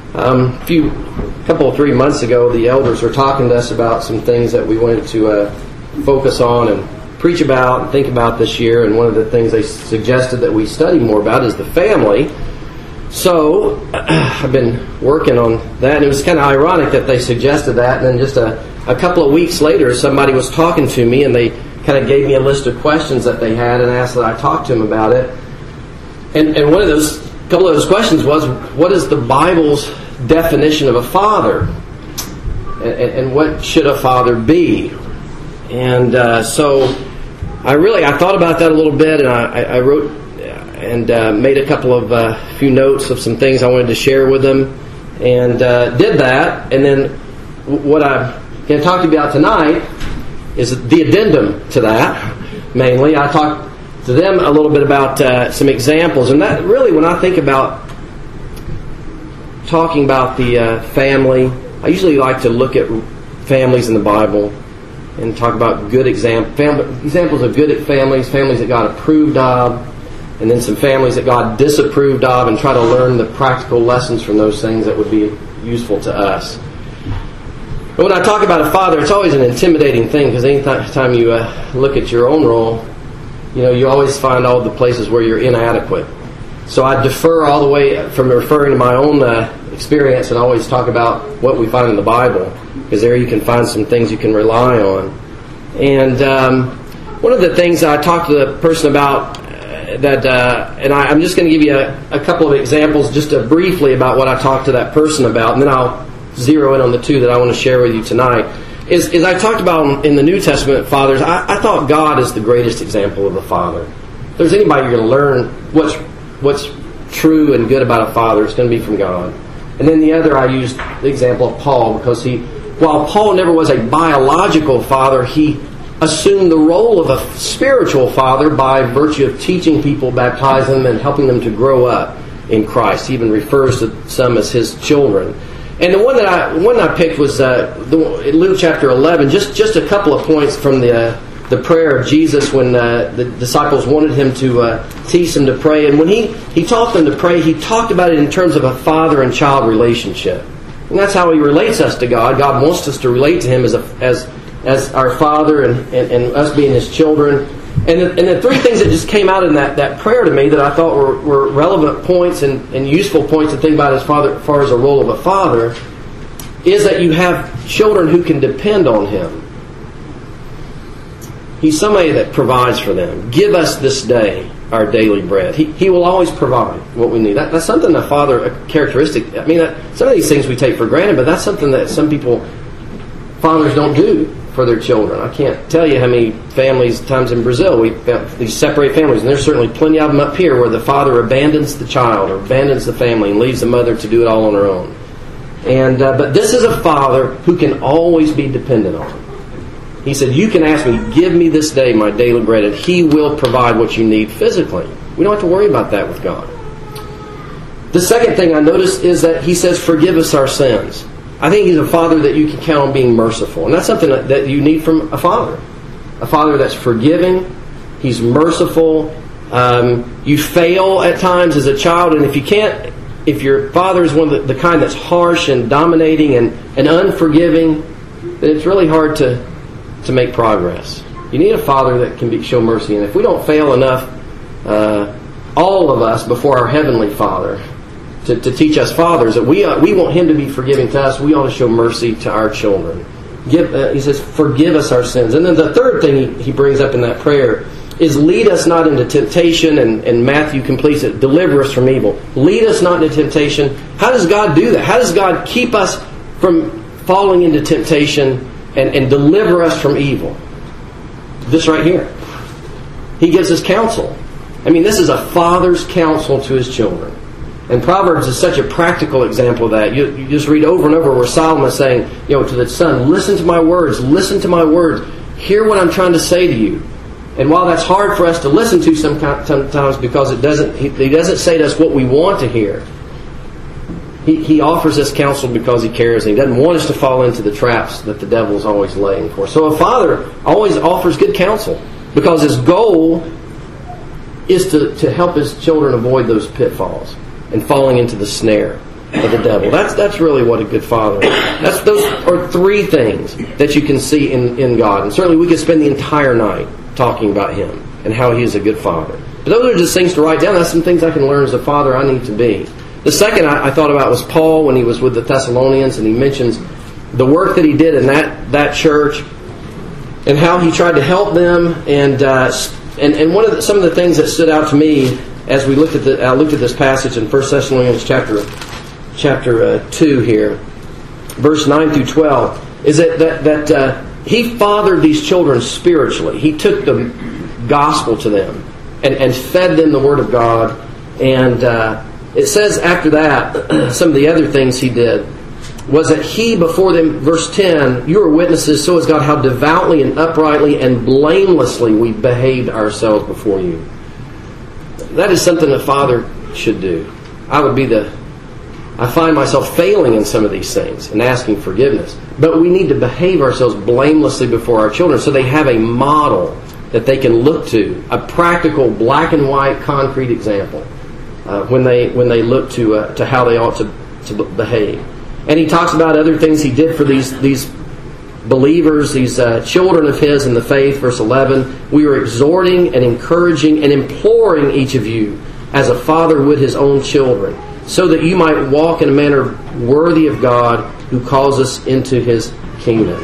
3 months ago, the elders were talking to us about some things that we wanted to focus on and preach about and think about this year. And one of the things they suggested that we study more about is the family. So I've been working on that. And it was kind of ironic that they suggested that. And then just a couple of weeks later, somebody was talking to me and they kind of gave me a list of questions that they had and asked that I talk to them about it. And one of those, couple of those questions was, what is the Bible's definition of a father? And what should a father be? And so I thought about that a little bit, and I wrote and made a couple of few notes of some things I wanted to share with them, and did that. And then what I'm going to talk to you about tonight is the addendum to that. Mainly, I talked to them a little bit about some examples, and that really, when I think about talking about the family, I usually like to look at families in the Bible and talk about good examples of good families that God approved of, and then some families that God disapproved of, and try to learn the practical lessons from those things that would be useful to us. But when I talk about a father, it's always an intimidating thing, because anytime you look at your own role, you always find all the places where you're inadequate. So I defer all the way from referring to my own experience and always talk about what we find in the Bible, because there you can find some things you can rely on. And one of the things I talked to the person about I'm just going to give you a couple of examples just briefly about what I talked to that person about, and then I'll zero in on the two that I want to share with you tonight. Is I talked about in the New Testament fathers, I thought God is the greatest example of a father. If there's anybody you're going to learn what's true and good about a father, it's going to be from God. And then the other, I used the example of Paul, because while Paul never was a biological father, he assumed the role of a spiritual father by virtue of teaching people, baptizing them, and helping them to grow up in Christ. He even refers to some as his children. And the one that I picked was Luke chapter 11. Just a couple of points from the prayer of Jesus when the disciples wanted him to teach them to pray. And when he taught them to pray, he talked about it in terms of a father and child relationship. And that's how he relates us to God. God wants us to relate to him as our father and us being his children. And the three things that just came out in that prayer to me that I thought were relevant points and useful points to think about as far as the role of a father is that you have children who can depend on him. He's somebody that provides for them. Give us this day our daily bread. He will always provide what we need. That's something a characteristic. I mean, some of these things we take for granted, but that's something that some fathers don't do for their children. I can't tell you how many times in Brazil we found these separate families, and there's certainly plenty of them up here where the father abandons the child or abandons the family and leaves the mother to do it all on her own. And but this is a father who can always be dependent on. He said, you can ask me, give me this day my daily bread, and he will provide what you need physically. We don't have to worry about that with God. The second thing I noticed is that he says, forgive us our sins. I think he's a father that you can count on being merciful. And that's something that you need from a father. A father that's forgiving. He's merciful. You fail at times as a child, and if your father is one of the kind that's harsh and dominating and unforgiving, then it's really hard to make progress. You need a father that can show mercy. And if we don't fail enough, all of us, before our Heavenly Father, to teach us fathers that we want him to be forgiving to us, we ought to show mercy to our children. He says, forgive us our sins. And then the third thing he brings up in that prayer is lead us not into temptation, and Matthew completes it, deliver us from evil. Lead us not into temptation. How does God do that? How does God keep us from falling into temptation and deliver us from evil? This right here. He gives us counsel. I mean, this is a father's counsel to his children. And Proverbs is such a practical example of that. You just read over and over where Solomon is saying, to the son, listen to my words, hear what I'm trying to say to you. And while that's hard for us to listen to sometimes because he doesn't say to us what we want to hear, he offers us counsel because he cares, and he doesn't want us to fall into the traps that the devil is always laying for. So a father always offers good counsel because his goal is to help his children avoid those pitfalls and falling into the snare. of the devil. That's really what a good father is. Those are three things that you can see in God. And certainly we could spend the entire night talking about Him and how He is a good father. But those are just things to write down. That's some things I can learn as a father I need to be. The second I thought about was Paul when he was with the Thessalonians, and he mentions the work that he did in that church and how he tried to help them. And some of the things that stood out to me as we looked at this passage in 1 Thessalonians chapter 2 here, verse 9 through 12, is that he fathered these children spiritually. He took the gospel to them and fed them the Word of God. And it says after that, some of the other things he did was that he before them, verse 10, you are witnesses, so is God, how devoutly and uprightly and blamelessly we behaved ourselves before you. That is something a father should do. I find myself failing in some of these things and asking forgiveness. But we need to behave ourselves blamelessly before our children so they have a model that they can look to, a practical black and white concrete example when they look to how they ought to behave. And he talks about other things he did for these believers, these children of his in the faith. Verse 11, we are exhorting and encouraging and imploring each of you as a father would his own children, so that you might walk in a manner worthy of God who calls us into His kingdom.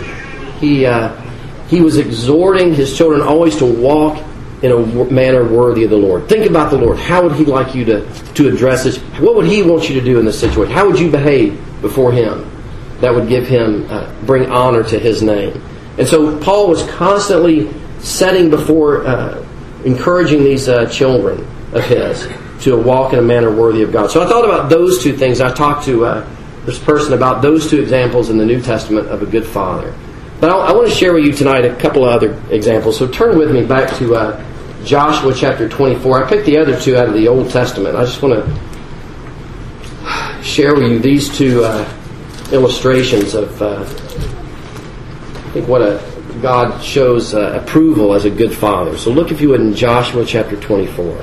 He was exhorting his children always to walk in a manner worthy of the Lord. Think about the Lord. How would He like you to address this? What would He want you to do in this situation? How would you behave before Him that would give Him, bring honor to His name? And so Paul was constantly setting before, encouraging these children of his to walk in a manner worthy of God. So I thought about those two things. I talked to this person about those two examples in the New Testament of a good father. But I want to share with you tonight a couple of other examples. So turn with me back to Joshua chapter 24. I picked the other two out of the Old Testament. I just want to share with you these two illustrations of I think what God shows approval as a good father. So look, if you would, in Joshua chapter 24.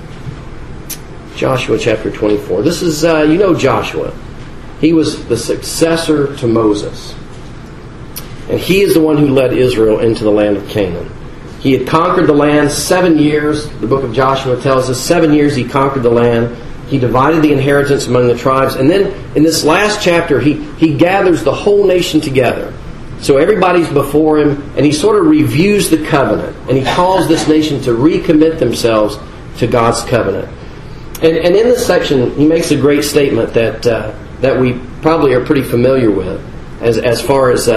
Joshua chapter 24. This is, Joshua. He was the successor to Moses. And he is the one who led Israel into the land of Canaan. He had conquered the land 7 years. The book of Joshua tells us 7 years he conquered the land. He divided the inheritance among the tribes. And then in this last chapter, he gathers the whole nation together. So everybody's before him, and he sort of reviews the covenant. And he calls this nation to recommit themselves to God's covenant. And in this section, he makes a great statement that we probably are pretty familiar with as far as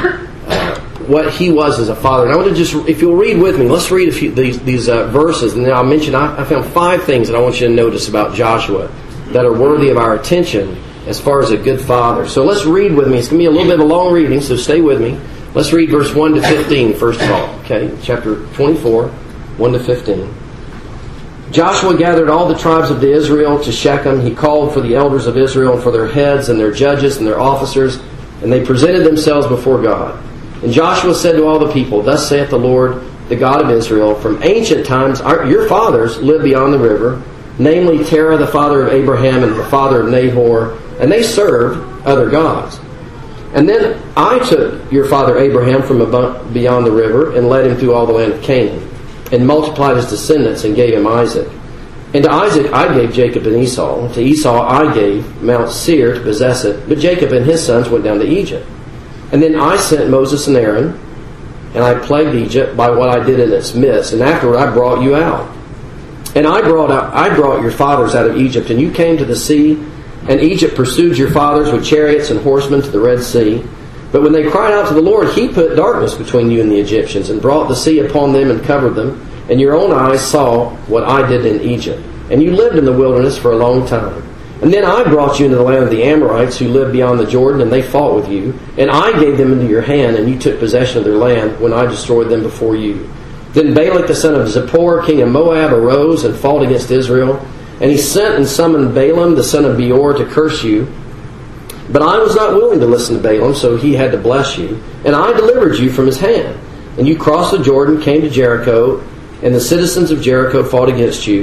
what he was as a father. And I want to just, if you'll read with me, let's read a few these verses, and then I'll mention, I found 5 things that I want you to notice about Joshua that are worthy of our attention as far as a good father. So let's read with me. It's going to be a little bit of a long reading, so stay with me. Let's read verse 1 to 15 first of all. Okay, chapter 24, 1 to 15. Joshua gathered all the tribes of Israel to Shechem. He called for the elders of Israel and for their heads and their judges and their officers, and they presented themselves before God. And Joshua said to all the people, thus saith the Lord, the God of Israel, from ancient times your fathers lived beyond the river, namely Terah, the father of Abraham, and the father of Nahor, and they served other gods. And then I took your father Abraham from beyond the river and led him through all the land of Canaan, and multiplied his descendants and gave him Isaac. And to Isaac I gave Jacob and Esau. To Esau I gave Mount Seir to possess it, but Jacob and his sons went down to Egypt. And then I sent Moses and Aaron, and I plagued Egypt by what I did in its midst. And afterward I brought you out. And I brought your fathers out of Egypt, and you came to the sea, and Egypt pursued your fathers with chariots and horsemen to the Red Sea. But when they cried out to the Lord, He put darkness between you and the Egyptians, and brought the sea upon them and covered them. And your own eyes saw what I did in Egypt. And you lived in the wilderness for a long time. And then I brought you into the land of the Amorites, who lived beyond the Jordan, and they fought with you. And I gave them into your hand, and you took possession of their land when I destroyed them before you. Then Balak the son of Zippor, king of Moab, arose and fought against Israel. And he sent and summoned Balaam the son of Beor to curse you. But I was not willing to listen to Balaam, so he had to bless you. And I delivered you from his hand. And you crossed the Jordan, came to Jericho, and the citizens of Jericho fought against you.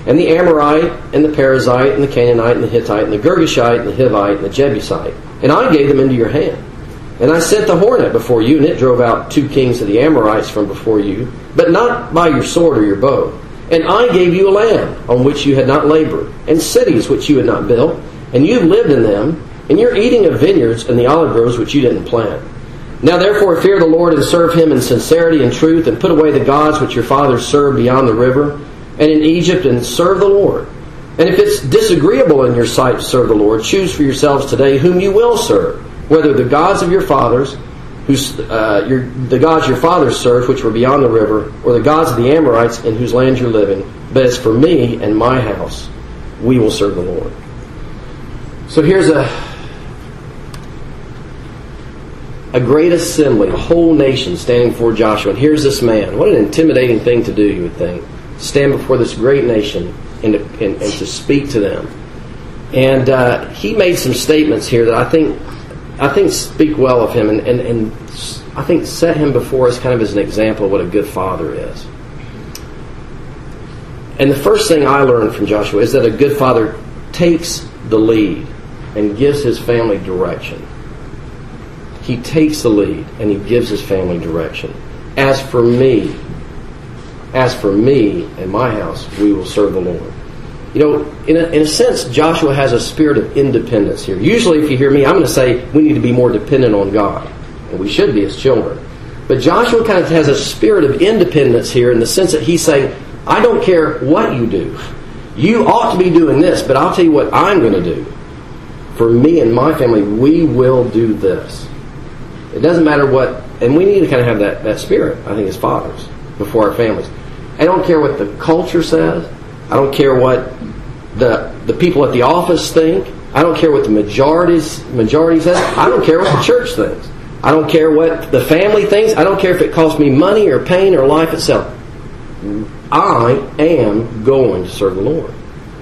and the Amorite, and the Perizzite, and the Canaanite, and the Hittite, and the Girgashite, and the Hivite, and the Jebusite. And I gave them into your hand. And I sent the hornet before you, and it drove out 2 kings of the Amorites from before you, but not by your sword or your bow. And I gave you a land on which you had not labored, and cities which you had not built, and you have lived in them, and you're eating of vineyards and the olive groves which you didn't plant. Now therefore fear the Lord, and serve him in sincerity and truth, and put away the gods which your fathers served beyond the river, and in Egypt, and serve the Lord. And if it's disagreeable in your sight to serve the Lord, choose for yourselves today whom you will serve, whether the gods of your fathers, the gods your fathers served, which were beyond the river, or the gods of the Amorites in whose land you're living. But as for me and my house, we will serve the Lord. So here's a great assembly, a whole nation standing before Joshua. And here's this man. What an intimidating thing to do, you would think. Stand before this great nation and to speak to them. And he made some statements here that I think speak well of him, and I think set him before us kind of as an example of what a good father is. And the first thing I learned from Joshua is that a good father takes the lead and gives his family direction. He takes the lead and he gives his family direction. As for me and my house, we will serve the Lord. You know, in a sense, Joshua has a spirit of independence here. Usually, if you hear me, I'm going to say we need to be more dependent on God. And we should be as children. But Joshua kind of has a spirit of independence here in the sense that he's saying, I don't care what you do. You ought to be doing this, but I'll tell you what I'm going to do. For me and my family, we will do this. It doesn't matter what, and we need to kind of have that spirit, I think, as fathers, before our families. I don't care what the culture says. I don't care what the people at the office think. I don't care what the majority says. I don't care what the church thinks. I don't care what the family thinks. I don't care if it costs me money or pain or life itself. I am going to serve the Lord.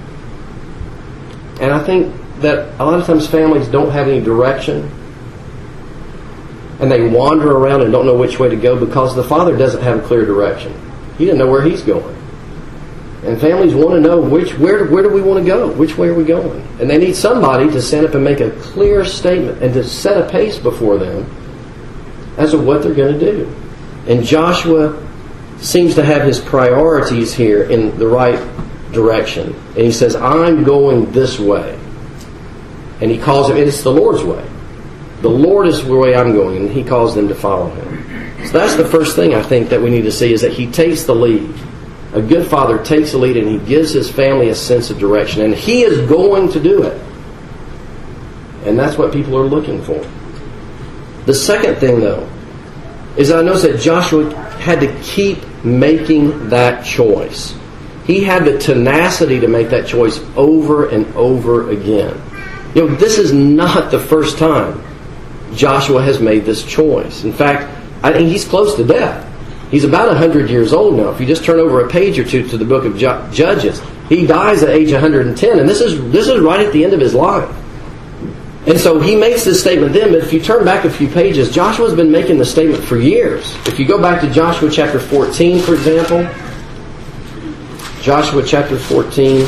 And I think that a lot of times families don't have any direction, and they wander around and don't know which way to go because the father doesn't have a clear direction. He doesn't know where he's going. And families want to know where do we want to go? Which way are we going? And they need somebody to stand up and make a clear statement and to set a pace before them as to what they're going to do. And Joshua seems to have his priorities here in the right direction. And he says, I'm going this way. And he calls it, and it's the Lord's way. The Lord is the way I'm going, and he calls them to follow him. So that's the first thing I think that we need to see, is that he takes the lead. A good father takes the lead and he gives his family a sense of direction. And he is going to do it. And that's what people are looking for. The second thing, though, is I notice that Joshua had to keep making that choice. He had the tenacity to make that choice over and over again. You know, this is not the first time Joshua has made this choice. In fact, I think he's close to death. He's about 100 years old now. If you just turn over a page or two to the book of Judges, he dies at age 110, and this is right at the end of his life. And so he makes this statement then, but if you turn back a few pages, Joshua's been making the statement for years. If you go back to Joshua chapter 14, for example, Joshua chapter 14,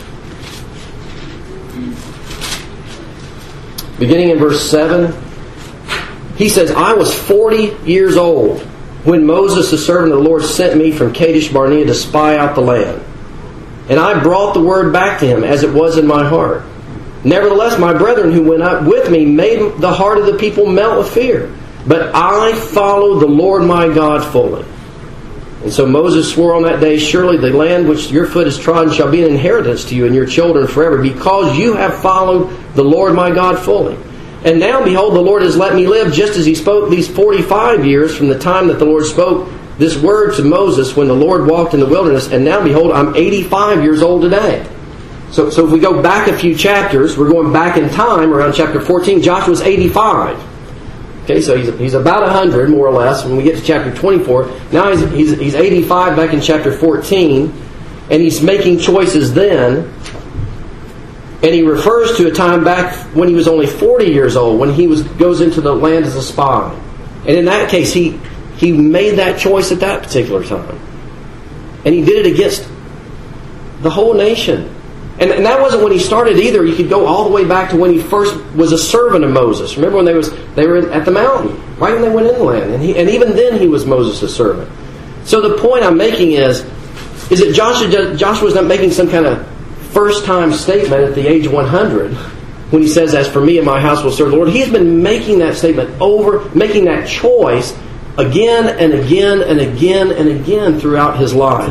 beginning in verse 7, he says, I was 40 years old when Moses, the servant of the Lord, sent me from Kadesh Barnea to spy out the land. And I brought the word back to him as it was in my heart. Nevertheless, my brethren who went up with me made the heart of the people melt with fear. But I followed the Lord my God fully. And so Moses swore on that day, surely the land which your foot has trodden shall be an inheritance to you and your children forever, because you have followed the Lord my God fully. And now, behold, the Lord has let me live just as he spoke these 45 years from the time that the Lord spoke this word to Moses when the Lord walked in the wilderness. And now, behold, I'm 85 years old today. So if we go back a few chapters, we're going back in time around chapter 14. Joshua's 85. Okay, so he's about 100, more or less, when we get to chapter 24. Now he's 85 back in chapter 14, and he's making choices then. And he refers to a time back when he was only 40 years old, when he goes into the land as a spy. And in that case, he made that choice at that particular time. And he did it against the whole nation. And that wasn't when he started either. You could go all the way back to when he first was a servant of Moses. Remember when they were at the mountain, right when they went inland. And even then he was Moses' servant. So the point I'm making is that Joshua's not making some kind of first-time statement at the age of 100 when he says, as for me and my house will serve the Lord. He's been making that statement making that choice again and again and again and again throughout his life.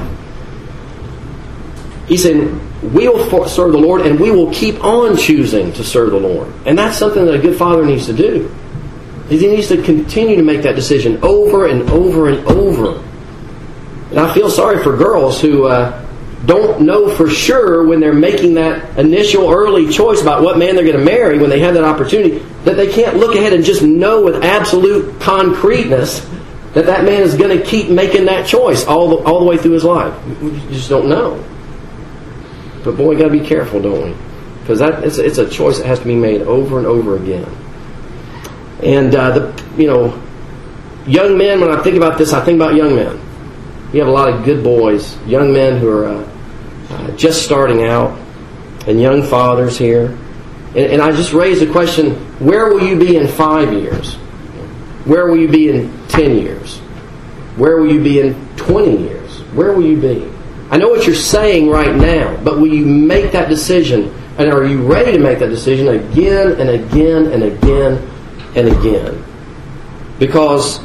He's saying, we will serve the Lord, and we will keep on choosing to serve the Lord. And that's something that a good father needs to do. He needs to continue to make that decision over and over and over. And I feel sorry for girls who don't know for sure when they're making that initial early choice about what man they're going to marry, when they have that opportunity, that they can't look ahead and just know with absolute concreteness that man is going to keep making that choice all the way through his life. We just don't know. But boy, we got to be careful, don't we? Because it's a choice that has to be made over and over again. And young men. When I think about this, I think about young men. We have a lot of good boys, young men who are just starting out, and young fathers here. And I just raised the question: where will you be in 5 years? Where will you be in 10 years? Where will you be in 20 years? Where will you be? I know what you're saying right now, but will you make that decision? And are you ready to make that decision again and again and again and again? Because,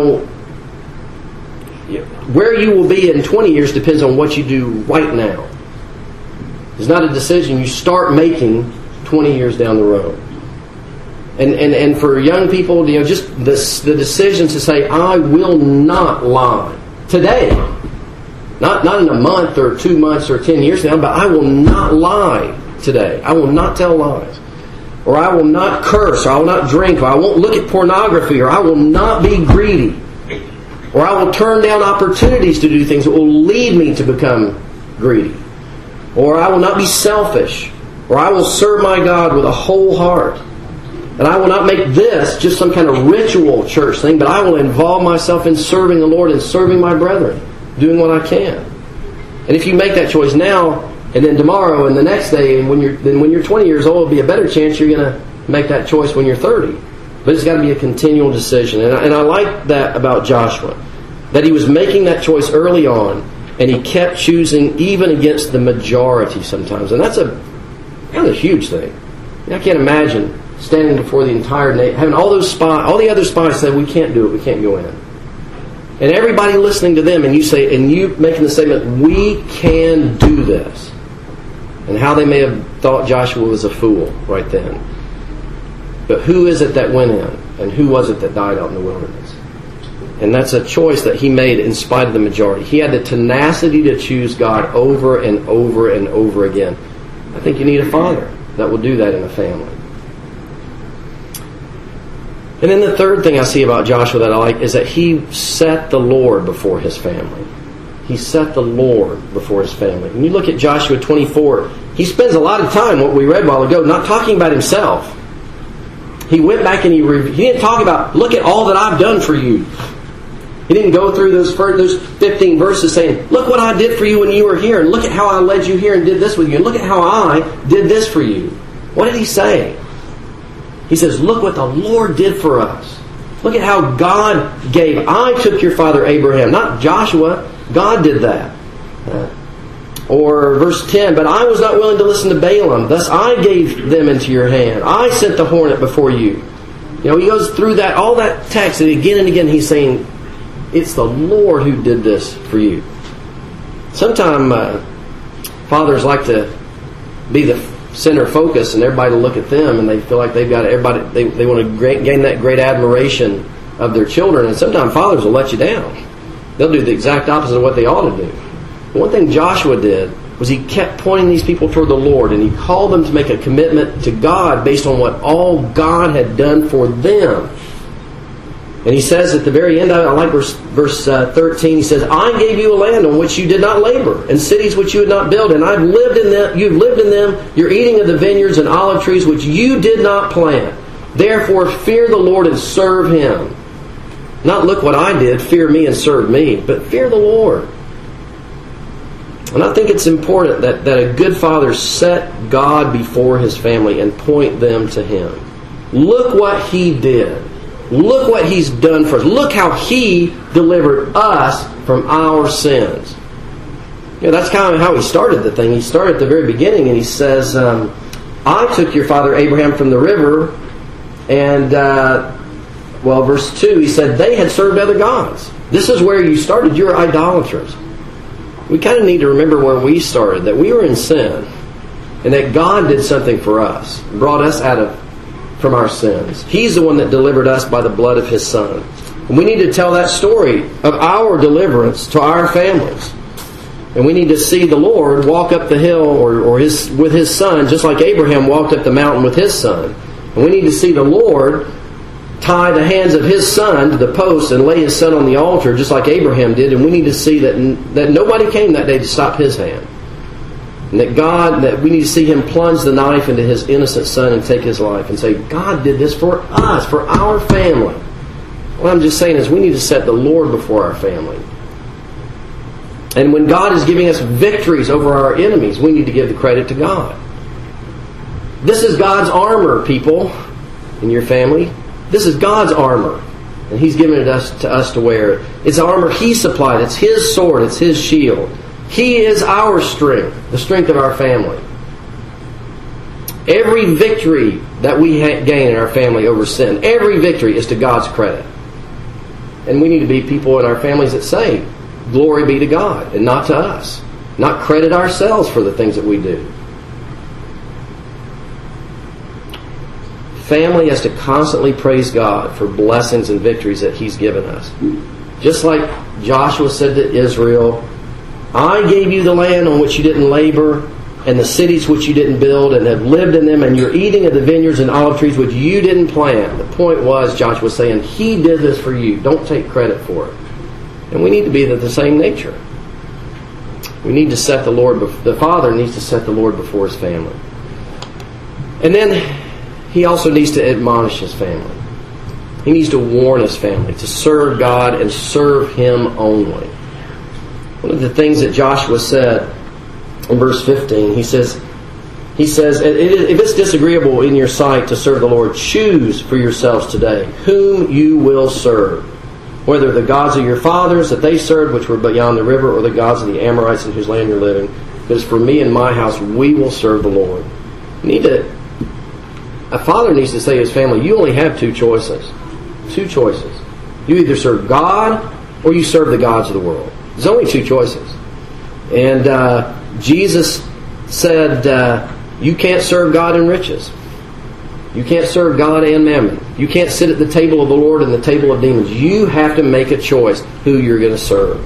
where you will be in 20 years depends on what you do right now. It's not a decision you start making 20 years down the road. And for young people, just the decision to say, I will not lie today. Not in a month or 2 months or 10 years now, but I will not lie today. I will not tell lies. Or I will not curse, or I will not drink, or I won't look at pornography, or I will not be greedy. Or I will turn down opportunities to do things that will lead me to become greedy. Or I will not be selfish. Or I will serve my God with a whole heart. And I will not make this just some kind of ritual church thing, but I will involve myself in serving the Lord and serving my brethren, doing what I can. And if you make that choice now, and then tomorrow, and the next day, and when you're 20 years old, it'll be a better chance you're going to make that choice when you're 30. But it's got to be a continual decision. And I like that about Joshua, that he was making that choice early on, and he kept choosing even against the majority sometimes. And that's a huge thing. I can't imagine standing before the entire nation, having all the other spies say, we can't do it, we can't go in. And everybody listening to them, and you making the statement, we can do this. And how they may have thought Joshua was a fool right then. But who is it that went in? And who was it that died out in the wilderness? And that's a choice that he made in spite of the majority. He had the tenacity to choose God over and over and over again. I think you need a father that will do that in a family. And then the third thing I see about Joshua that I like is that he set the Lord before his family. He set the Lord before his family. When you look at Joshua 24, he spends a lot of time, what we read a while ago, not talking about himself. He went back and he didn't talk about, look at all that I've done for you. He didn't go through those 15 verses saying, look what I did for you when you were here, and look at how I led you here and did this with you, and look at how I did this for you. What did he say? He says, look what the Lord did for us. Look at how God gave. I took your father Abraham, not Joshua. God did that. Or verse 10, but I was not willing to listen to Balaam. Thus I gave them into your hand. I sent the hornet before you. He goes through all that text, and again he's saying, it's the Lord who did this for you. Sometimes fathers like to be the center focus and everybody to look at them, and they feel like they've got everybody. They want to gain that great admiration of their children, and sometimes fathers will let you down. They'll do the exact opposite of what they ought to do. One thing Joshua did was he kept pointing these people toward the Lord, and he called them to make a commitment to God based on what all God had done for them. And he says at the very end, I like verse 13, he says, I gave you a land on which you did not labor, and cities which you had not built, and I've lived in them. You've lived in them. You're eating of the vineyards and olive trees which you did not plant. Therefore fear the Lord and serve Him. Not look what I did, fear me and serve me, but fear the Lord. And I think it's important that a good father set God before his family and point them to Him. Look what He did. Look what He's done for us. Look how He delivered us from our sins. That's kind of how He started the thing. He started at the very beginning and He says, I took your father Abraham from the river, and verse 2, He said, they had served other gods. This is where you started. You're idolaters. We kind of need to remember where we started, that we were in sin, and that God did something for us, brought us from our sins. He's the one that delivered us by the blood of His Son. And we need to tell that story of our deliverance to our families. And we need to see the Lord walk up the hill with His Son, just like Abraham walked up the mountain with his son. And we need to see the Lord tie the hands of His Son to the post and lay His Son on the altar, just like Abraham did. And we need to see that nobody came that day to stop His hand. And that we need to see Him plunge the knife into His innocent Son and take His life and say, God did this for us, for our family. What I'm just saying is we need to set the Lord before our family. And when God is giving us victories over our enemies, we need to give the credit to God. This is God's armor, people, in your family. This is God's armor. And He's given it to us to wear. It's armor He supplied. It's His sword. It's His shield. He is our strength, the strength of our family. Every victory that we gain in our family over sin, every victory is to God's credit. And we need to be people in our families that say, glory be to God, and not to us. Not credit ourselves for the things that we do. Family has to constantly praise God for blessings and victories that He's given us. Just like Joshua said to Israel, I gave you the land on which you didn't labor, and the cities which you didn't build, and have lived in them, and you're eating of the vineyards and olive trees which you didn't plant. The point was, Joshua was saying, He did this for you. Don't take credit for it. And we need to be of the same nature. We need to set the Lord, the father needs to set the Lord before his family. And then he also needs to admonish his family. He needs to warn his family to serve God and serve Him only. One of the things that Joshua said in verse 15, he says, if it's disagreeable in your sight to serve the Lord, choose for yourselves today whom you will serve, whether the gods of your fathers that they served, which were beyond the river, or the gods of the Amorites in whose land you're living. Because for me and my house, we will serve the Lord. A father needs to say to his family, you only have two choices. Two choices. You either serve God or you serve the gods of the world. There's only two choices. And Jesus said, you can't serve God and riches. You can't serve God and mammon. You can't sit at the table of the Lord and the table of demons. You have to make a choice who you're going to serve.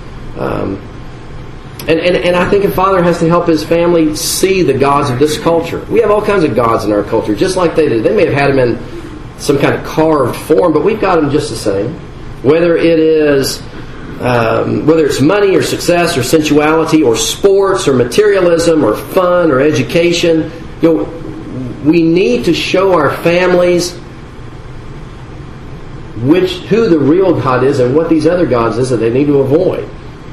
And I think a father has to help his family see the gods of this culture. We have all kinds of gods in our culture, just like they did. They may have had them in some kind of carved form, but we've got them just the same. Whether it's money or success or sensuality or sports or materialism or fun or education, we need to show our families who the real God is and what these other gods is that they need to avoid.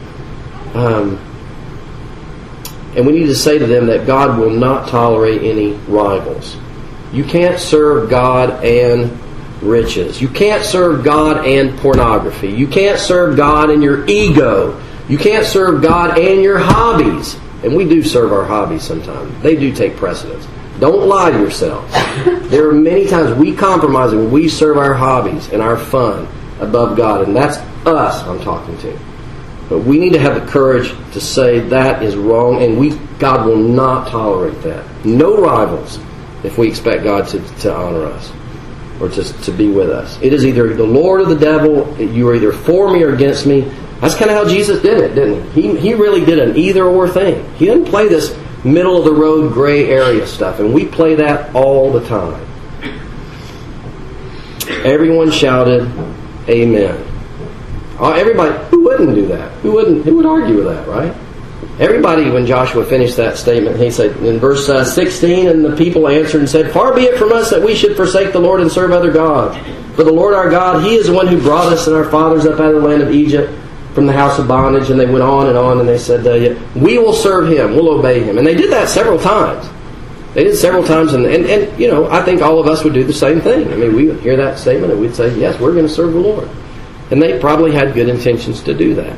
And we need to say to them that God will not tolerate any rivals. You can't serve God and riches. You can't serve God and pornography. You can't serve God and your ego. You can't serve God and your hobbies. And we do serve our hobbies sometimes. They do take precedence. Don't lie to yourselves. There are many times we compromise and we serve our hobbies and our fun above God. And that's us I'm talking to. But we need to have the courage to say that is wrong, and God will not tolerate that. No rivals if we expect God to honor us or to be with us. It is either the Lord or the devil. You are either for me or against me. That's kind of how Jesus did it, didn't he? He really did an either-or thing. He didn't play this middle-of-the-road gray area stuff, and we play that all the time. Everyone shouted, Amen. Everybody, who wouldn't do that? Who would argue with that, right? Everybody, when Joshua finished that statement, he said in verse 16, and the people answered and said, far be it from us that we should forsake the Lord and serve other gods. For the Lord our God, He is the one who brought us and our fathers up out of the land of Egypt. from the house of bondage, and they went on, and they said, we will serve him, we'll obey him. And they did that several times. They did several times, and I think all of us would do the same thing. I mean, we would hear that statement, and we'd say, yes, we're going to serve the Lord. And they probably had good intentions to do that.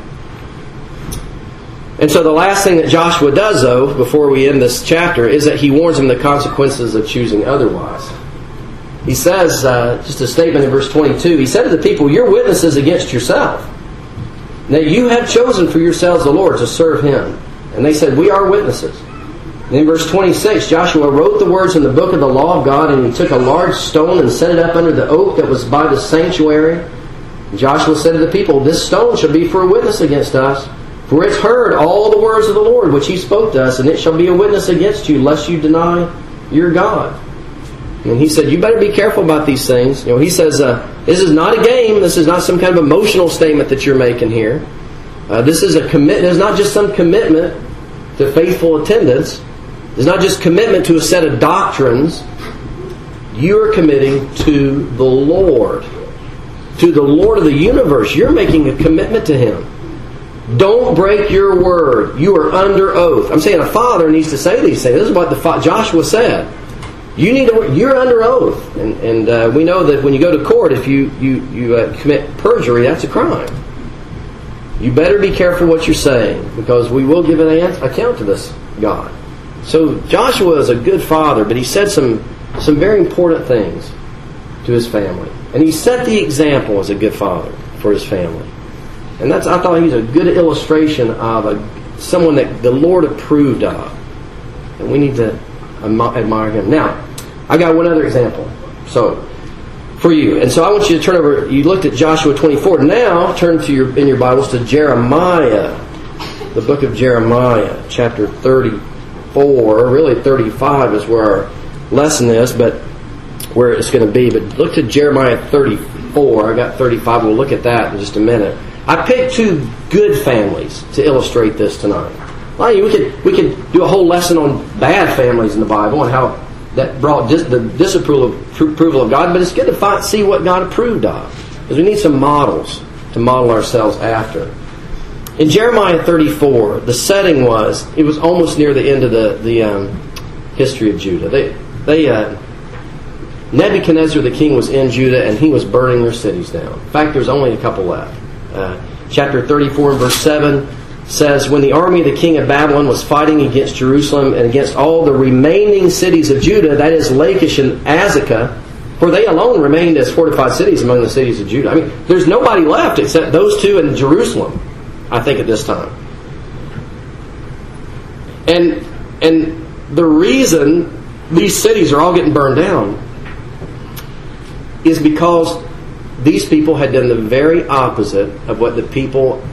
And so the last thing that Joshua does, though, before we end this chapter, is that he warns them the consequences of choosing otherwise. He says, just a statement in verse 22, he said to the people, you're witnesses against yourself. Now you have chosen for yourselves the Lord to serve him. And they said, we are witnesses. And in verse 26, Joshua wrote the words in the book of the law of God, and he took a large stone and set it up under the oak that was by the sanctuary. And Joshua said to the people, this stone shall be for a witness against us, for it's heard all the words of the Lord which he spoke to us, and it shall be a witness against you, lest you deny your God. And he said, you better be careful about these things. He says, this is not a game. This is not some kind of emotional statement that you're making here. This is a commitment. It's not just some commitment to faithful attendance. It's not just commitment to a set of doctrines. You are committing to the Lord. To the Lord of the universe. You're making a commitment to him. Don't break your word. You are under oath. I'm saying a father needs to say these things. This is what Joshua said. You're under oath, and we know that when you go to court, if you commit perjury, that's a crime. You better be careful what you're saying, because we will give an account to this God. So Joshua is a good father, but he said some very important things to his family, and he set the example as a good father for his family. And I thought he's a good illustration of someone that the Lord approved of, and we need to admire him. Now, I got one other example. So, for you. And so I want you to turn over, you looked at Joshua 24. Now, turn in your Bibles to Jeremiah. The book of Jeremiah, chapter 34. Really 35 is where our lesson is, but where it's going to be. But look to Jeremiah 34. I got 35. We'll look at that in just a minute. I picked two good families to illustrate this tonight. Well, we could do a whole lesson on bad families in the Bible and how that brought the disapproval of God, but it's good to see what God approved of, because we need some models to model ourselves after. In Jeremiah 34, the setting was almost near the end of the history of Judah. Nebuchadnezzar the king was in Judah, and he was burning their cities down. In fact, there's only a couple left. Chapter 34 and verse 7 says, when the army of the king of Babylon was fighting against Jerusalem and against all the remaining cities of Judah, that is Lachish and Azekah, for they alone remained as fortified cities among the cities of Judah. I mean, there's nobody left except those two in Jerusalem, I think, at this time. And the reason these cities are all getting burned down is because these people had done the very opposite of what the people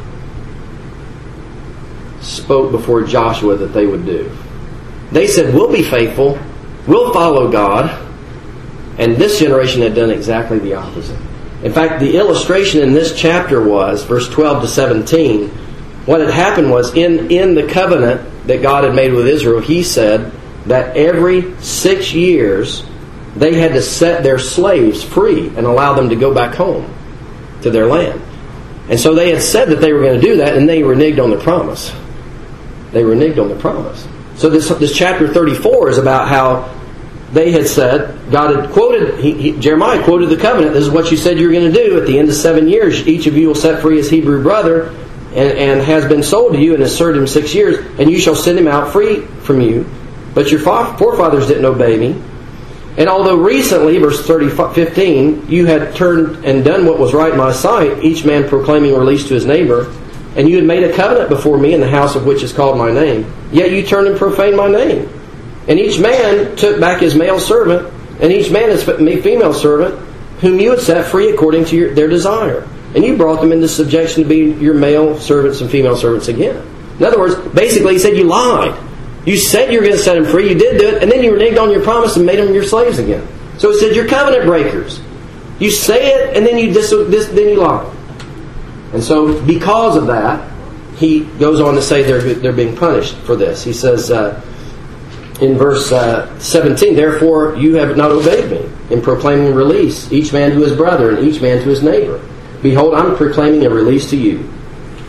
spoke before Joshua that they would do. They said, we'll be faithful, we'll follow God, and this generation had done exactly the opposite. In fact, the illustration in this chapter was, verse 12 to 17, what had happened was, in the covenant that God had made with Israel, he said that every 6 years they had to set their slaves free and allow them to go back home to their land. And so they had said that they were going to do that, and they reneged on the promise. They reneged on the promise. So this chapter 34 is about how they had said, God had quoted, Jeremiah quoted the covenant. This is what you said you were going to do. At the end of 7 years, each of you will set free his Hebrew brother, and has been sold to you and has served him 6 years, and you shall send him out free from you. But your forefathers didn't obey me. And although recently, verse 15, you had turned and done what was right in my sight, each man proclaiming release to his neighbor, and you had made a covenant before me in the house of which is called my name, yet you turned and profaned my name. And each man took back his male servant, and each man his female servant, whom you had set free according to their desire. And you brought them into subjection to be your male servants and female servants again. In other words, basically he said you lied. You said you were going to set them free, you did do it, and then you reneged on your promise and made them your slaves again. So it said you're covenant breakers. You say it, and then you lie. And so because of that, he goes on to say they're being punished for this. He says in verse 17, therefore you have not obeyed me in proclaiming release, each man to his brother and each man to his neighbor. Behold, I'm proclaiming a release to you.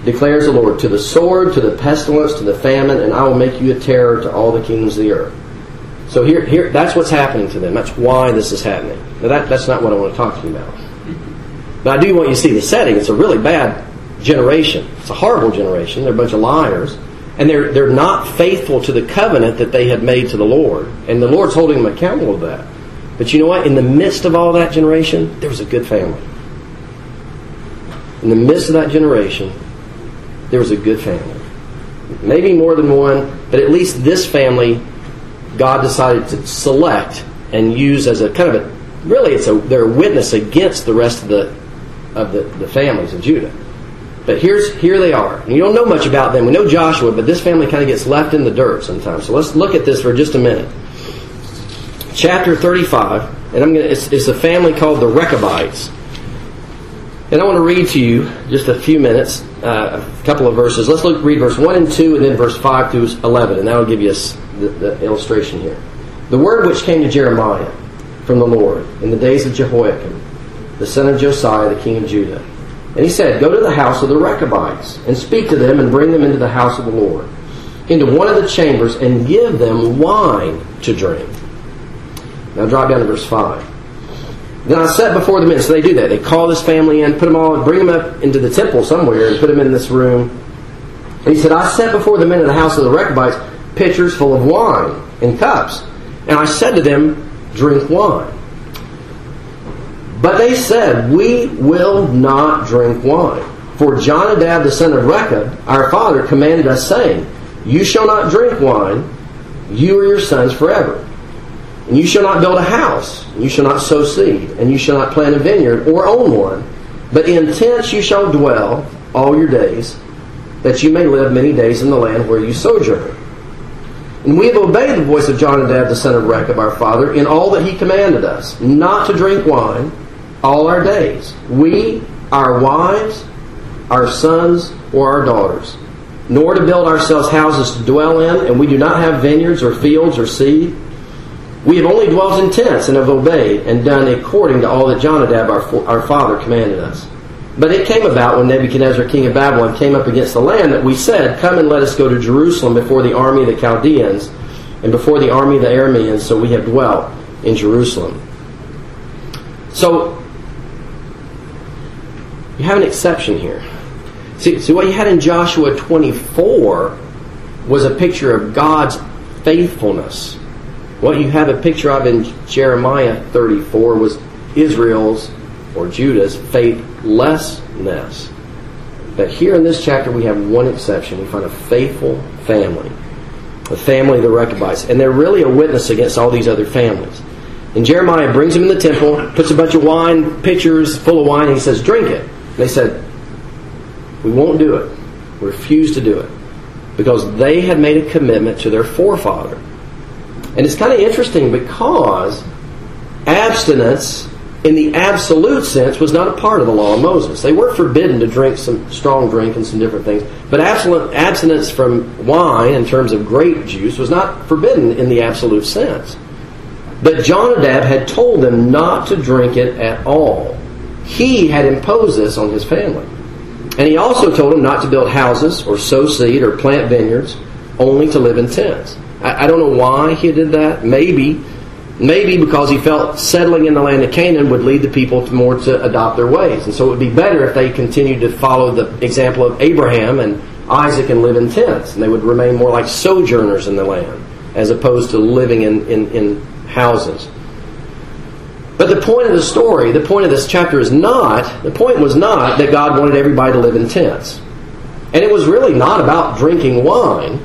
declares the Lord, to the sword, to the pestilence, to the famine, and I will make you a terror to all the kingdoms of the earth. So here, that's what's happening to them. That's why this is happening. Now that's not what I want to talk to you about. But I do want you to see the setting. It's a really bad generation. It's a horrible generation. They're a bunch of liars. And they're not faithful to the covenant that they had made to the Lord. And the Lord's holding them accountable to that. But you know what? In the midst of all that generation, there was a good family. In the midst of that generation, there was a good family. Maybe more than one, but at least this family, God decided to select and use as a kind of a, really they're a witness against the rest of the families of Judah. But here they are. And you don't know much about them. We know Joshua, but this family kind of gets left in the dirt sometimes. So let's look at this for just a minute. Chapter 35, and it's a family called the Rechabites. And I want to read to you just a few minutes, a couple of verses. Let's read verse 1 and 2 and then verse 5 through 11, and that will give you the illustration here. The word which came to Jeremiah from the Lord in the days of Jehoiakim, the son of Josiah, the king of Judah. And he said, go to the house of the Rechabites, and speak to them, and bring them into the house of the Lord, into one of the chambers, and give them wine to drink. Now drop down to verse 5. Then I set before the men, so they do that. They call this family in, put them all, bring them up into the temple somewhere, and put them in this room. And he said, I set before the men of the house of the Rechabites pitchers full of wine and cups. And I said to them, drink wine. But they said, we will not drink wine. For Jonadab the son of Rechab, our father, commanded us, saying, you shall not drink wine, you or your sons forever. And you shall not build a house, and you shall not sow seed, and you shall not plant a vineyard or own one. But in tents you shall dwell all your days, that you may live many days in the land where you sojourn. And we have obeyed the voice of Jonadab the son of Rechab, our father, in all that he commanded us, not to drink wine all our days, we, our wives, our sons, or our daughters, nor to build ourselves houses to dwell in, and we do not have vineyards or fields or seed. We have only dwelt in tents and have obeyed and done according to all that Jonadab our father commanded us. But it came about when Nebuchadnezzar king of Babylon came up against the land that we said, come and let us go to Jerusalem before the army of the Chaldeans and before the army of the Arameans, so we have dwelt in Jerusalem. So you have an exception here. See, what you had in Joshua 24 was a picture of God's faithfulness. What you have a picture of in Jeremiah 34 was Israel's or Judah's faithlessness. But here in this chapter we have one exception. We find a faithful family. The family of the Rechabites. And they're really a witness against all these other families. And Jeremiah brings them in the temple, puts a bunch of wine, pitchers full of wine, and he says, drink it. They said, we won't do it. We refuse to do it. Because they had made a commitment to their forefather. And it's kind of interesting because abstinence in the absolute sense was not a part of the law of Moses. They were forbidden to drink some strong drink and some different things. But abstinence from wine in terms of grape juice was not forbidden in the absolute sense. But Jonadab had told them not to drink it at all. He had imposed this on his family. And he also told them not to build houses or sow seed or plant vineyards, only to live in tents. I don't know why he did that. Maybe because he felt settling in the land of Canaan would lead the people more to adopt their ways. And so it would be better if they continued to follow the example of Abraham and Isaac and live in tents. And they would remain more like sojourners in the land as opposed to living in houses. But the point of the story, the point of this chapter was not that God wanted everybody to live in tents. And it was really not about drinking wine.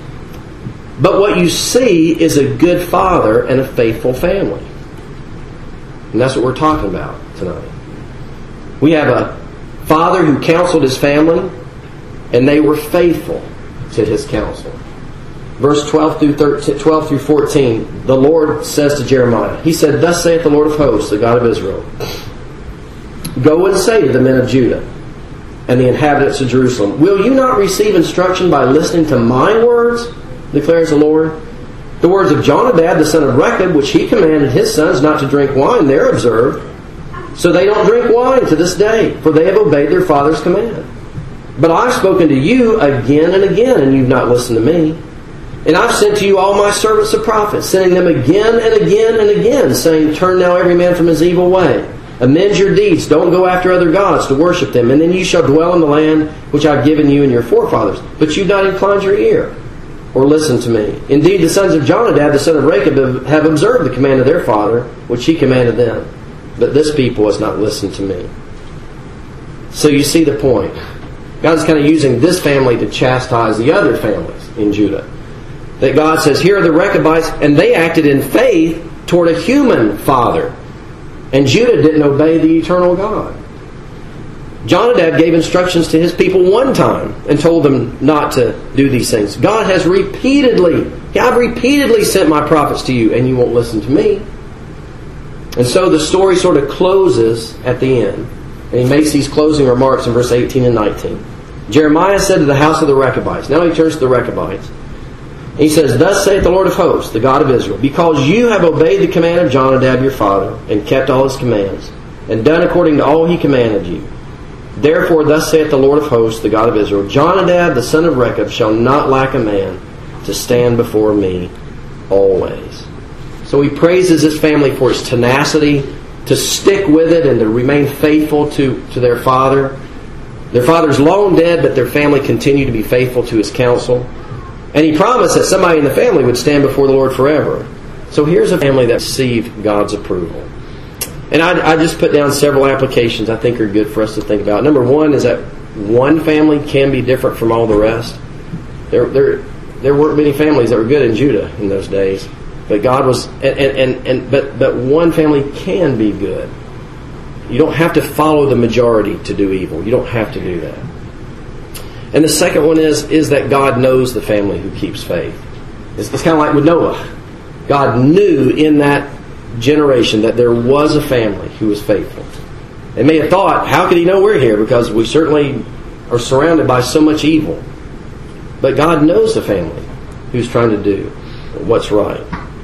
But what you see is a good father and a faithful family. And that's what we're talking about tonight. We have a father who counseled his family, and they were faithful to his counsel. Verse 12 through 14, the Lord says to Jeremiah, he said, thus saith the Lord of hosts, the God of Israel, go and say to the men of Judah and the inhabitants of Jerusalem, will you not receive instruction by listening to my words, declares the Lord? The words of Jonadab, the son of Rechab, which he commanded his sons not to drink wine, they're observed. So they don't drink wine to this day, for they have obeyed their father's command. But I've spoken to you again and again, and you've not listened to me. And I've sent to you all my servants the prophets, sending them again and again and again, saying, turn now every man from his evil way. Amend your deeds. Don't go after other gods to worship them. And then you shall dwell in the land which I've given you and your forefathers. But you've not inclined your ear or listened to me. Indeed, the sons of Jonadab, the son of Rechab, have observed the command of their father, which he commanded them. But this people has not listened to me. So you see the point. God's kind of using this family to chastise the other families in Judah. That God says, here are the Rechabites, and they acted in faith toward a human father. And Judah didn't obey the eternal God. Jonadab gave instructions to his people one time and told them not to do these things. God has repeatedly, I've repeatedly sent my prophets to you, and you won't listen to me. And so the story sort of closes at the end. And he makes these closing remarks in verse 18 and 19. Jeremiah said to the house of the Rechabites, now he turns to the Rechabites. He says, thus saith the Lord of hosts, the God of Israel, because you have obeyed the command of Jonadab your father, and kept all his commands, and done according to all he commanded you. Therefore thus saith the Lord of hosts, the God of Israel, Jonadab the son of Rechab shall not lack a man to stand before me always. So he praises his family for its tenacity, to stick with it and to remain faithful to their father. Their father's long dead, but their family continued to be faithful to his counsel. And he promised that somebody in the family would stand before the Lord forever. So here's a family that received God's approval. And I just put down several applications I think are good for us to think about. Number one is that one family can be different from all the rest. There weren't many families that were good in Judah in those days. But God was, but one family can be good. You don't have to follow the majority to do evil. You don't have to do that. And the second one is that God knows the family who keeps faith. It's kind of like with Noah. God knew in that generation that there was a family who was faithful. They may have thought, how could he know we're here? Because we certainly are surrounded by so much evil. But God knows the family who's trying to do what's right.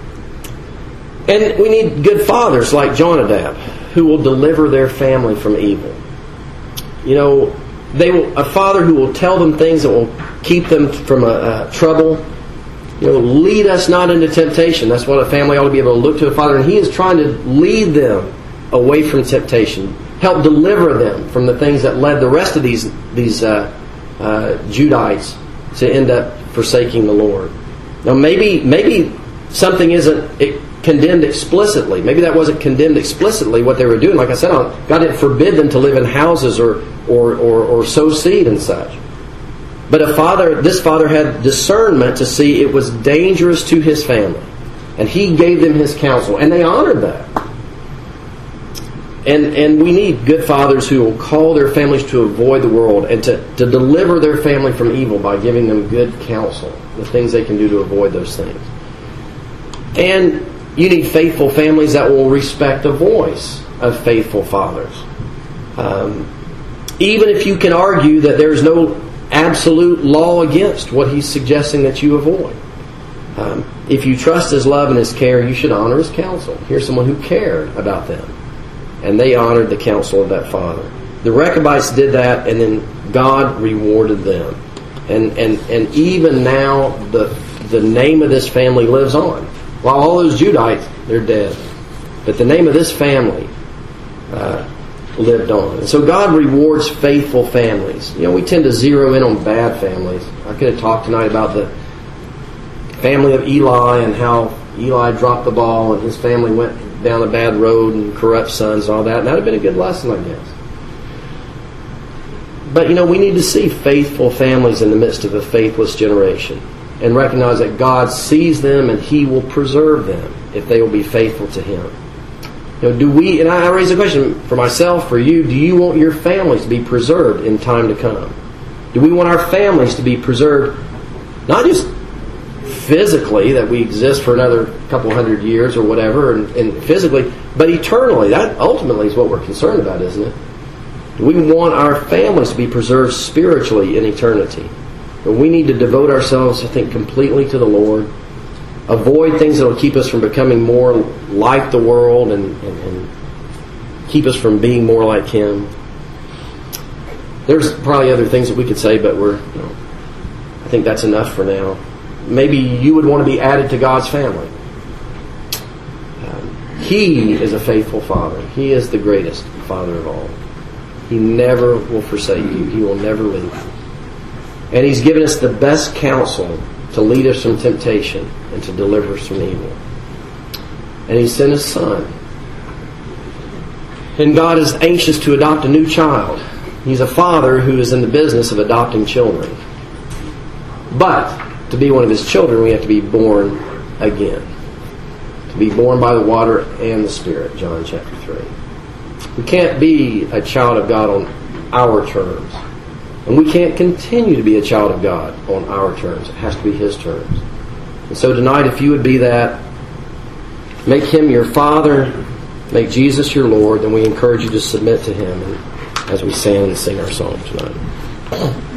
And we need good fathers like Jonadab who will deliver their family from evil. You know, a father who will tell them things that will keep them from trouble. You know, lead us not into temptation. That's what a family ought to be able to look to a father. And he is trying to lead them away from temptation. Help deliver them from the things that led the rest of these Judites to end up forsaking the Lord. Now maybe something isn't condemned explicitly. Maybe that wasn't condemned explicitly what they were doing. Like I said, God didn't forbid them to live in houses or sow seed and such. But this father had discernment to see it was dangerous to his family. And he gave them his counsel. And they honored that. And we need good fathers who will call their families to avoid the world and to deliver their family from evil by giving them good counsel, the things they can do to avoid those things. And you need faithful families that will respect the voice of faithful fathers. Even if you can argue that there's no absolute law against what he's suggesting that you avoid. If you trust his love and his care, you should honor his counsel. Here's someone who cared about them. And they honored the counsel of that father. The Rechabites did that, and then God rewarded them. And even now, the name of this family lives on. While all those Judites, they're dead. But the name of this family lived on. And so God rewards faithful families. You know, we tend to zero in on bad families. I could have talked tonight about the family of Eli and how Eli dropped the ball and his family went down a bad road and corrupt sons and all that. And that would have been a good lesson, I guess. But, you know, we need to see faithful families in the midst of a faithless generation and recognize that God sees them and he will preserve them if they will be faithful to him. You know, and I raise a question for myself, for you, do you want your families to be preserved in time to come? Do we want our families to be preserved, not just physically, that we exist for another couple hundred years or whatever, and physically, but eternally? That ultimately is what we're concerned about, isn't it? Do we want our families to be preserved spiritually in eternity? But we need to devote ourselves, I think, completely to the Lord. Avoid things that will keep us from becoming more like the world and keep us from being more like him. There's probably other things that we could say, but I think that's enough for now. Maybe you would want to be added to God's family. He is a faithful Father. He is the greatest Father of all. He never will forsake you. He will never leave you. And He's given us the best counsel to lead us from temptation and to deliver us from evil. And He sent His Son. And God is anxious to adopt a new child. He's a father who is in the business of adopting children. But to be one of His children, we have to be born again. To be born by the water and the Spirit, John chapter 3. We can't be a child of God on our terms. And we can't continue to be a child of God on our terms. It has to be His terms. And so tonight, if you would be that, make Him your Father, make Jesus your Lord, then we encourage you to submit to Him as we stand and sing our song tonight.